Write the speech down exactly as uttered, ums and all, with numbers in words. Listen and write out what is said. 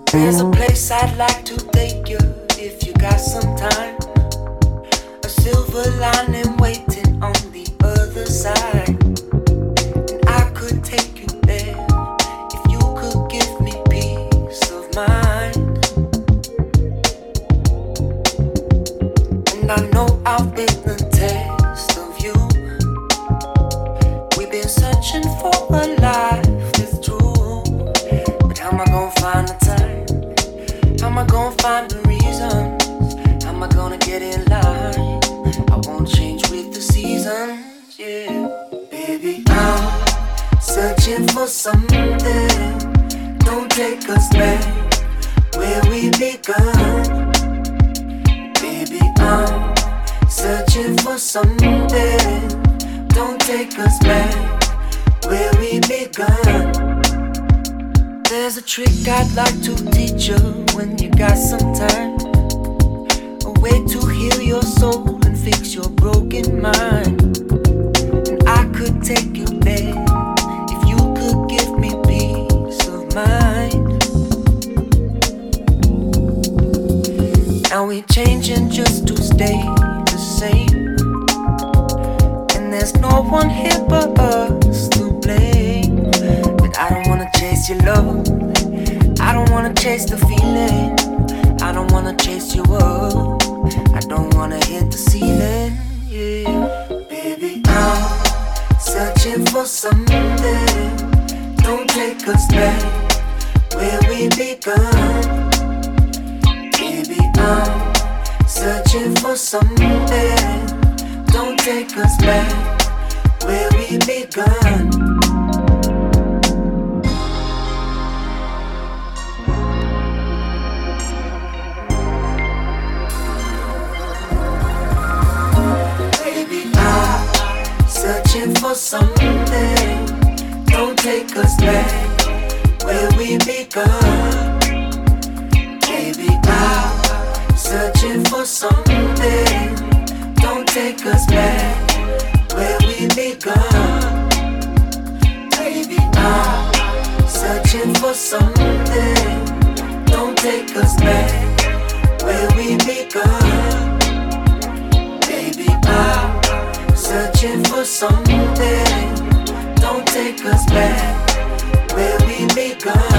There's a place I'd like to take you if you got some time. A silver lining waiting on the other side. And I could take you there if you could give me peace of mind. And I know I've been the test of you. We've been searching for a life that's true. But how am I gonna find the time? How am I gonna find the reasons? How am I gonna get in line? I won't change with the seasons, yeah. Baby, I'm searching for something. Don't take us back where we begun. Baby, I'm searching for something. Don't take us back where we begun. There's a trick I'd like to teach you when you got some time. A way to heal your soul and fix your broken mind. And I could take you there if you could give me peace of mind. Now we're changing just to stay the same. And there's no one here but us to blame. But I don't wanna chase your love, I don't wanna chase the feeling, I don't wanna chase you up, I don't wanna hit the ceiling, yeah. Baby, I'm searching for something. Don't take us back where we begun. Baby, I'm searching for something. Don't take us back where we begun. Searching for something. Don't take us back where we begun. Baby, I'm searching for something. Don't take us back where we begun. Baby, I'm searching for something. Don't take us back where we begun. Baby, I'm searching for something. Don't take us back where we begun.